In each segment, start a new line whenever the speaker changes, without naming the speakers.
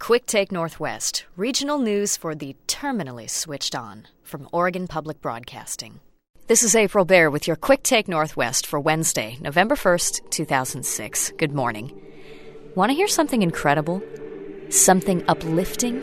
Quick Take Northwest, regional news for the terminally switched on from Oregon Public Broadcasting. This is April Baer with your Quick Take Northwest for Wednesday, November 1st, 2006. Good morning. Want to hear something incredible? Something uplifting?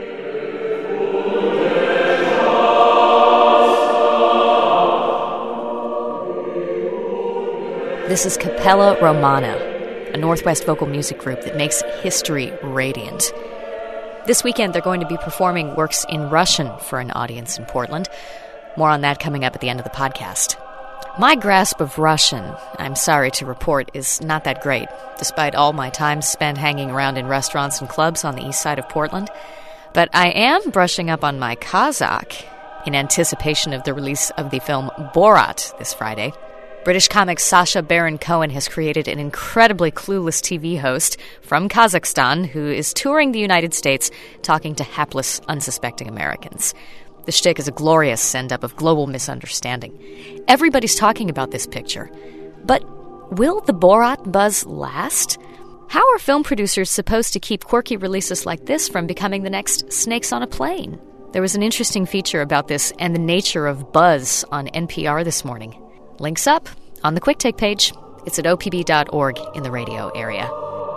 This is Capella Romana, a Northwest vocal music group that makes history radiant. This weekend, they're going to be performing works in Russian for an audience in Portland. More on that coming up at the end of the podcast. My grasp of Russian, I'm sorry to report, is not that great, despite all my time spent hanging around in restaurants and clubs on the east side of Portland. But I am brushing up on my Kazakh in anticipation of the release of the film Borat this Friday. British comic Sacha Baron Cohen has created an incredibly clueless TV host from Kazakhstan who is touring the United States talking to hapless, unsuspecting Americans. The shtick is a glorious send-up of global misunderstanding. Everybody's talking about this picture. But will the Borat buzz last? How are film producers supposed to keep quirky releases like this from becoming the next Snakes on a Plane? There was an interesting feature about this and the nature of buzz on NPR this morning. Links up on the Quick Take page. It's at opb.org in the radio area.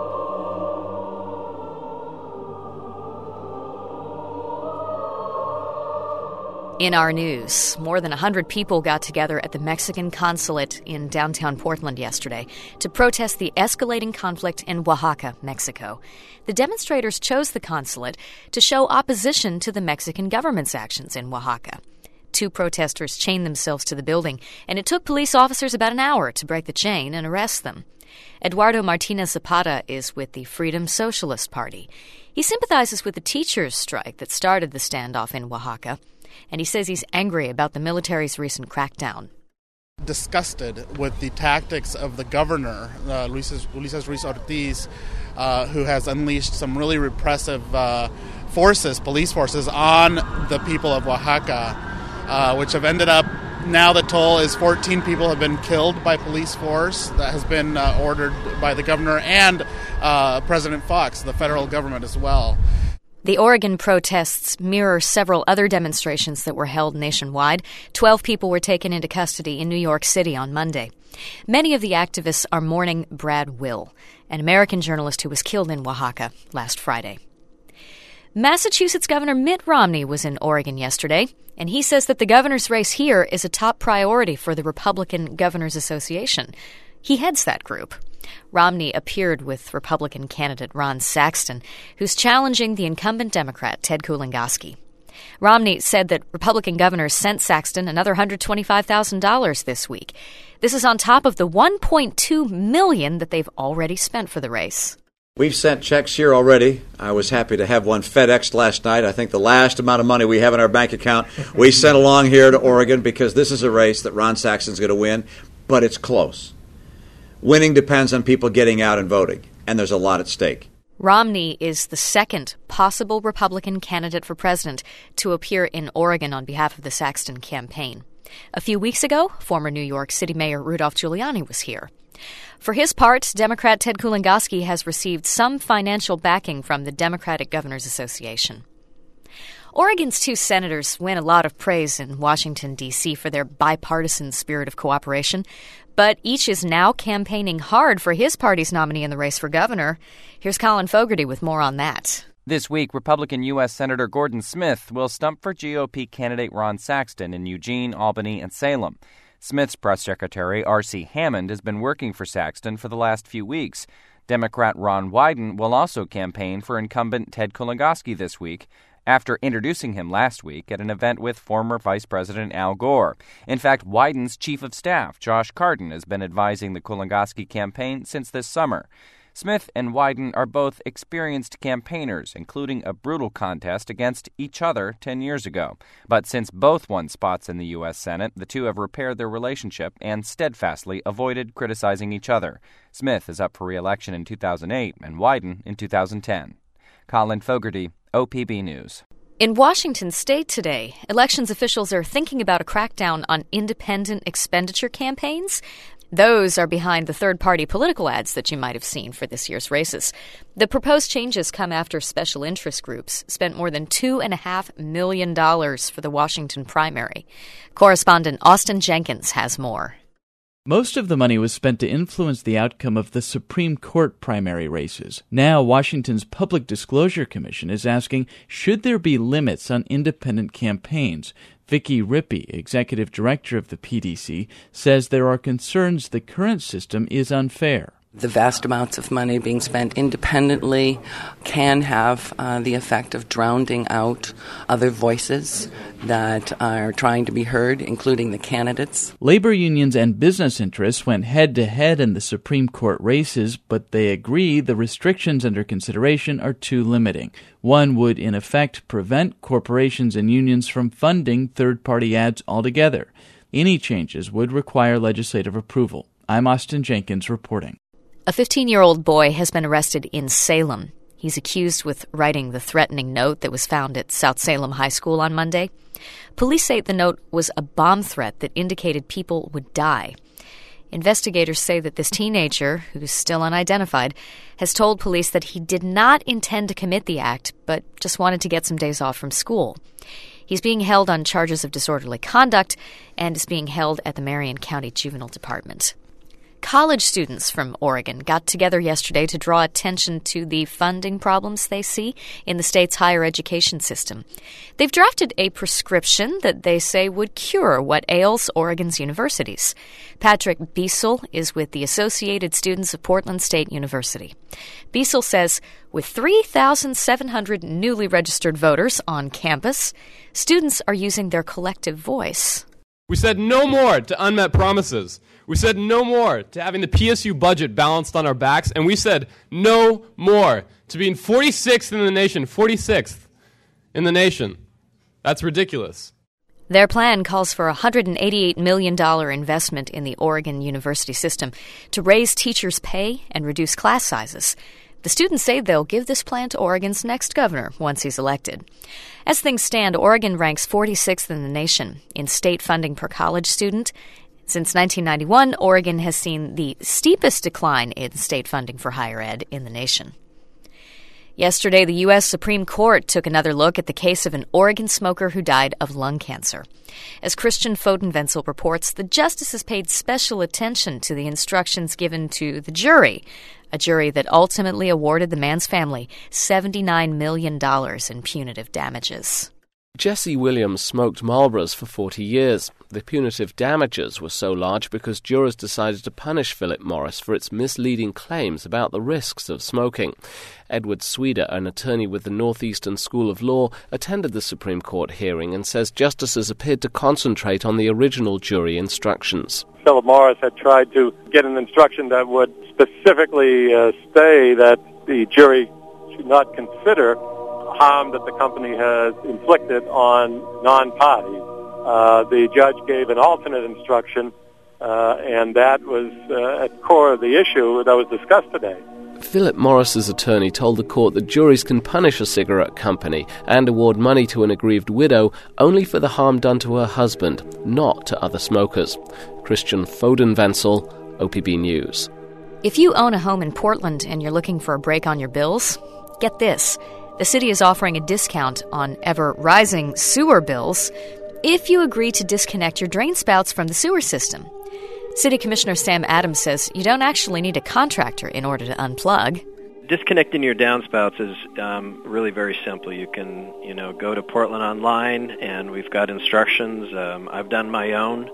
In our news, more than 100 people got together at the Mexican consulate in downtown Portland yesterday to protest the escalating conflict in Oaxaca, Mexico. The demonstrators chose the consulate to show opposition to the Mexican government's actions in Oaxaca. 2 protesters chained themselves to the building, and it took police officers about an hour to break the chain and arrest them. Eduardo Martinez Zapata is with the Freedom Socialist Party. He sympathizes with the teachers' strike that started the standoff in Oaxaca, and he says he's angry about the military's recent crackdown.
Disgusted with the tactics of the governor, Ulises Ruiz Ortiz, who has unleashed some really repressive police forces on the people of Oaxaca. Which have ended up, now the toll is 14 people have been killed by police force that has been ordered by the governor and President Fox, the federal government as well.
The Oregon protests mirror several other demonstrations that were held nationwide. 12 people were taken into custody in New York City on Monday. Many of the activists are mourning Brad Will, an American journalist who was killed in Oaxaca last Friday. Massachusetts Governor Mitt Romney was in Oregon yesterday, and he says that the governor's race here is a top priority for the Republican Governors Association. He heads that group. Romney appeared with Republican candidate Ron Saxton, who's challenging the incumbent Democrat Ted Kulingoski. Romney said that Republican governors sent Saxton another $125,000 this week. This is on top of the $1.2 million that they've already spent for the race.
We've sent checks here already. I was happy to have one FedExed last night. I think the last amount of money we have in our bank account, we sent along here to Oregon because this is a race that Ron Saxton's going to win, but it's close. Winning depends on people getting out and voting, and there's a lot at stake.
Romney is the second possible Republican candidate for president to appear in Oregon on behalf of the Saxton campaign. A few weeks ago, former New York City Mayor Rudolph Giuliani was here. For his part, Democrat Ted Kulingoski has received some financial backing from the Democratic Governors Association. Oregon's 2 senators win a lot of praise in Washington, D.C. for their bipartisan spirit of cooperation, but each is now campaigning hard for his party's nominee in the race for governor. Here's Colin Fogarty with more on that.
This week, Republican U.S. Senator Gordon Smith will stump for GOP candidate Ron Saxton in Eugene, Albany, and Salem. Smith's press secretary, R.C. Hammond, has been working for Saxton for the last few weeks. Democrat Ron Wyden will also campaign for incumbent Ted Kulingoski this week, after introducing him last week at an event with former Vice President Al Gore. In fact, Wyden's chief of staff, Josh Cardin, has been advising the Kulingoski campaign since this summer. Smith and Wyden are both experienced campaigners, including a brutal contest against each other 10 years ago. But since both won spots in the U.S. Senate, the two have repaired their relationship and steadfastly avoided criticizing each other. Smith is up for re-election in 2008 and Wyden in 2010. Colin Fogarty, OPB News.
In Washington state today, elections officials are thinking about a crackdown on independent expenditure campaigns. Those are behind the third-party political ads that you might have seen for this year's races. The proposed changes come after special interest groups spent more than $2.5 million for the Washington primary. Correspondent Austin Jenkins has more.
Most of the money was spent to influence the outcome of the Supreme Court primary races. Now, Washington's Public Disclosure Commission is asking, should there be limits on independent campaigns? Vicki Rippey, executive director of the PDC, says there are concerns the current system is unfair.
The vast amounts of money being spent independently can have the effect of drowning out other voices that are trying to be heard, including the candidates.
Labor unions and business interests went head-to-head in the Supreme Court races, but they agree the restrictions under consideration are too limiting. One would, in effect, prevent corporations and unions from funding third-party ads altogether. Any changes would require legislative approval. I'm Austin Jenkins reporting.
A 15-year-old boy has been arrested in Salem. He's accused with writing the threatening note that was found at South Salem High School on Monday. Police say the note was a bomb threat that indicated people would die. Investigators say that this teenager, who's still unidentified, has told police that he did not intend to commit the act, but just wanted to get some days off from school. He's being held on charges of disorderly conduct and is being held at the Marion County Juvenile Department. College students from Oregon got together yesterday to draw attention to the funding problems they see in the state's higher education system. They've drafted a prescription that they say would cure what ails Oregon's universities. Patrick Biesel is with the Associated Students of Portland State University. Biesel says with 3,700 newly registered voters on campus, students are using their collective voice.
We said no more to unmet promises. We said no more to having the PSU budget balanced on our backs. And we said no more to being 46th in the nation. 46th in the nation. That's ridiculous.
Their plan calls for a $188 million investment in the Oregon university system to raise teachers' pay and reduce class sizes. The students say they'll give this plan to Oregon's next governor once he's elected. As things stand, Oregon ranks 46th in the nation in state funding per college student. Since 1991, Oregon has seen the steepest decline in state funding for higher ed in the nation. Yesterday, the U.S. Supreme Court took another look at the case of an Oregon smoker who died of lung cancer. As Christian Foden-Wenzel reports, the justices paid special attention to the instructions given to the jury, a jury that ultimately awarded the man's family $79 million in punitive damages.
Jesse Williams smoked Marlboros for 40 years. The punitive damages were so large because jurors decided to punish Philip Morris for its misleading claims about the risks of smoking. Edward Sweder, an attorney with the Northeastern School of Law, attended the Supreme Court hearing and says justices appeared to concentrate on the original jury instructions.
Philip Morris had tried to get an instruction that would specifically say that the jury should not consider harm that the company has inflicted on non-parties. The judge gave an alternate instruction, and that was at the core of the issue that was discussed today.
Philip Morris's attorney told the court that juries can punish a cigarette company and award money to an aggrieved widow only for the harm done to her husband, not to other smokers. Christian Foden-Wenzel, OPB News.
If you own a home in Portland and you're looking for a break on your bills, get this. The city is offering a discount on ever-rising sewer bills if you agree to disconnect your drain spouts from the sewer system. City Commissioner Sam Adams says you don't actually need a contractor in order to unplug.
Disconnecting your downspouts is really very simple. You can, go to Portland Online, and we've got instructions. I've done my own,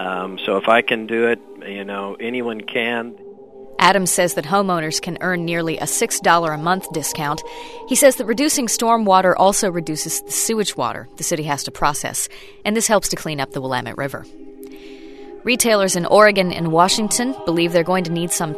so if I can do it, anyone can.
Adams says that homeowners can earn nearly a $6 a month discount. He says that reducing storm water also reduces the sewage water the city has to process, and this helps to clean up the Willamette River. Retailers in Oregon and Washington believe they're going to need some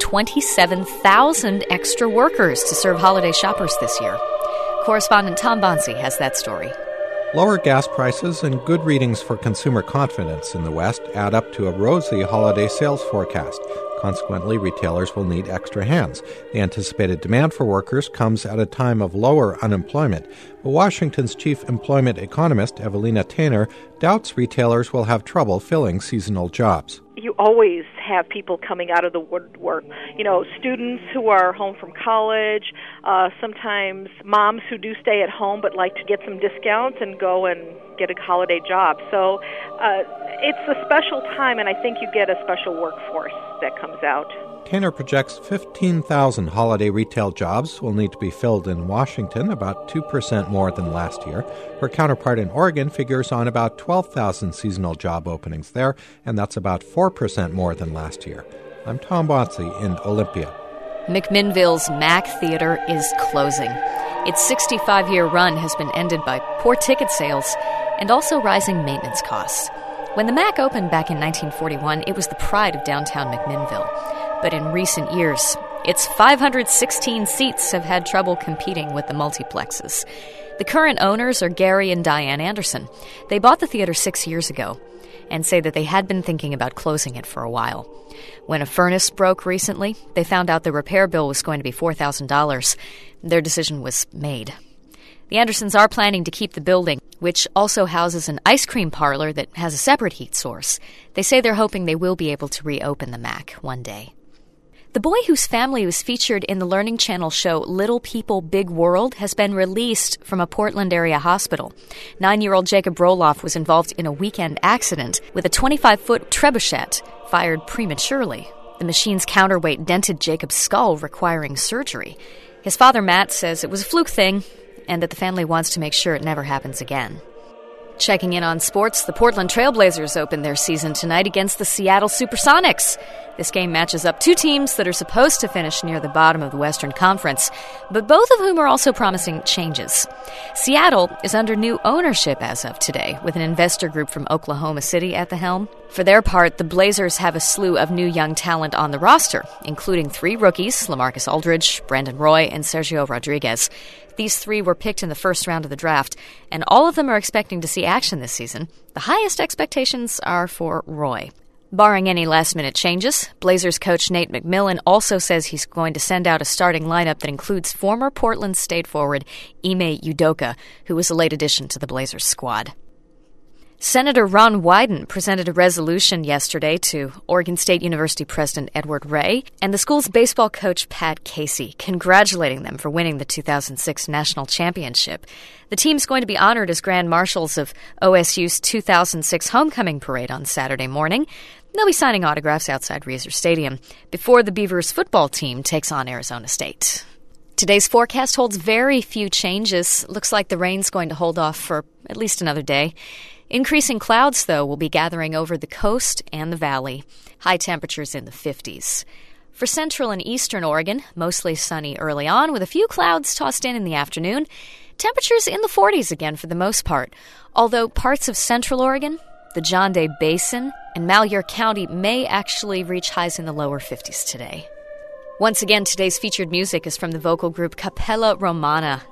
27,000 extra workers to serve holiday shoppers this year. Correspondent Tom Bonsi has that story.
Lower gas prices and good readings for consumer confidence in the West add up to a rosy holiday sales forecast. Consequently, retailers will need extra hands. The anticipated demand for workers comes at a time of lower unemployment. But Washington's chief employment economist, Evelina Tainer, doubts retailers will have trouble filling seasonal jobs.
You always have people coming out of the woodwork. Students who are home from college, sometimes moms who do stay at home but like to get some discounts and go and get a holiday job. So it's a special time, and I think you get a special workforce that comes out.
Tanner projects 15,000 holiday retail jobs will need to be filled in Washington, about 2% more than last year. Her counterpart in Oregon figures on about 12,000 seasonal job openings there, and that's about 4% more than last year. I'm Tom Botsey in Olympia.
McMinnville's Mac Theater is closing. Its 65-year run has been ended by poor ticket sales and also rising maintenance costs. When the Mac opened back in 1941, it was the pride of downtown McMinnville. But in recent years, its 516 seats have had trouble competing with the multiplexes. The current owners are Gary and Diane Anderson. They bought the theater 6 years ago and say that they had been thinking about closing it for a while. When a furnace broke recently, they found out the repair bill was going to be $4,000. Their decision was made. The Andersons are planning to keep the building, which also houses an ice cream parlor that has a separate heat source. They say they're hoping they will be able to reopen the Mac one day. The boy whose family was featured in the Learning Channel show Little People, Big World has been released from a Portland area hospital. 9-year-old Jacob Roloff was involved in a weekend accident with a 25-foot trebuchet fired prematurely. The machine's counterweight dented Jacob's skull, requiring surgery. His father, Matt, says it was a fluke thing and that the family wants to make sure it never happens again. Checking in on sports, the Portland Trailblazers open their season tonight against the Seattle Supersonics. This game matches up two teams that are supposed to finish near the bottom of the Western Conference, but both of whom are also promising changes. Seattle is under new ownership as of today, with an investor group from Oklahoma City at the helm. For their part, the Blazers have a slew of new young talent on the roster, including 3 rookies, LaMarcus Aldridge, Brandon Roy, and Sergio Rodriguez. These 3 were picked in the first round of the draft, and all of them are expecting to see action this season. The highest expectations are for Roy. Barring any last-minute changes, Blazers coach Nate McMillan also says he's going to send out a starting lineup that includes former Portland State forward Ime Udoka, who was a late addition to the Blazers squad. Senator Ron Wyden presented a resolution yesterday to Oregon State University President Edward Ray and the school's baseball coach Pat Casey, congratulating them for winning the 2006 national championship. The team's going to be honored as grand marshals of OSU's 2006 homecoming parade on Saturday morning. They'll be signing autographs outside Reser Stadium before the Beavers football team takes on Arizona State. Today's forecast holds very few changes. Looks like the rain's going to hold off for at least another day. Increasing clouds, though, will be gathering over the coast and the valley. High temperatures in the 50s. For central and eastern Oregon, mostly sunny early on, with a few clouds tossed in the afternoon. Temperatures in the 40s again for the most part, although parts of central Oregon, the John Day Basin, and Malheur County may actually reach highs in the lower 50s today. Once again, today's featured music is from the vocal group Capella Romana.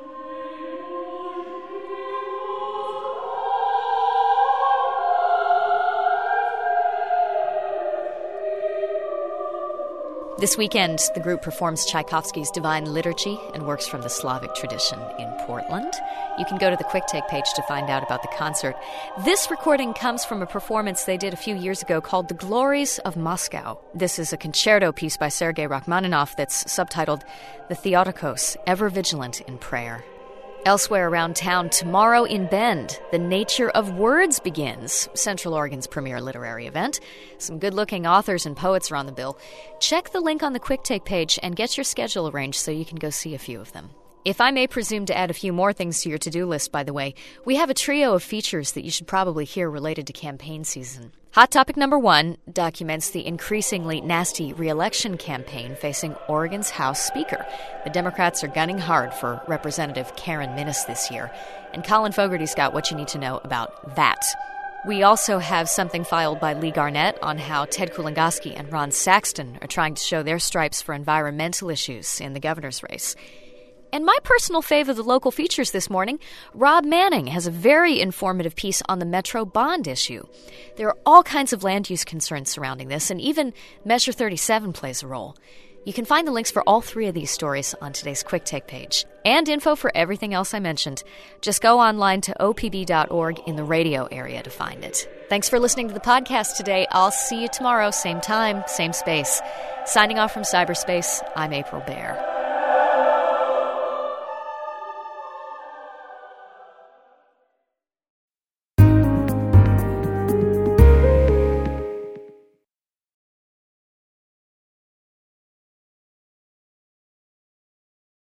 This weekend, the group performs Tchaikovsky's Divine Liturgy and works from the Slavic tradition in Portland. You can go to the Quick Take page to find out about the concert. This recording comes from a performance they did a few years ago called The Glories of Moscow. This is a concerto piece by Sergei Rachmaninoff that's subtitled The Theotokos, Ever Vigilant in Prayer. Elsewhere around town, tomorrow in Bend, The Nature of Words begins, Central Oregon's premier literary event. Some good-looking authors and poets are on the bill. Check the link on the Quick Take page and get your schedule arranged so you can go see a few of them. If I may presume to add a few more things to your to-do list, by the way, we have a trio of features that you should probably hear related to campaign season. Hot topic number 1 documents the increasingly nasty re-election campaign facing Oregon's House Speaker. The Democrats are gunning hard for Representative Karen Minnis this year, and Colin Fogarty's got what you need to know about that. We also have something filed by Lee Garnett on how Ted Kulongoski and Ron Saxton are trying to show their stripes for environmental issues in the governor's race. And my personal fave of the local features this morning, Rob Manning has a very informative piece on the Metro bond issue. There are all kinds of land use concerns surrounding this, and even Measure 37 plays a role. You can find the links for all 3 of these stories on today's Quick Take page. And info for everything else I mentioned. Just go online to opb.org in the radio area to find it. Thanks for listening to the podcast today. I'll see you tomorrow, same time, same space. Signing off from cyberspace, I'm April Baer.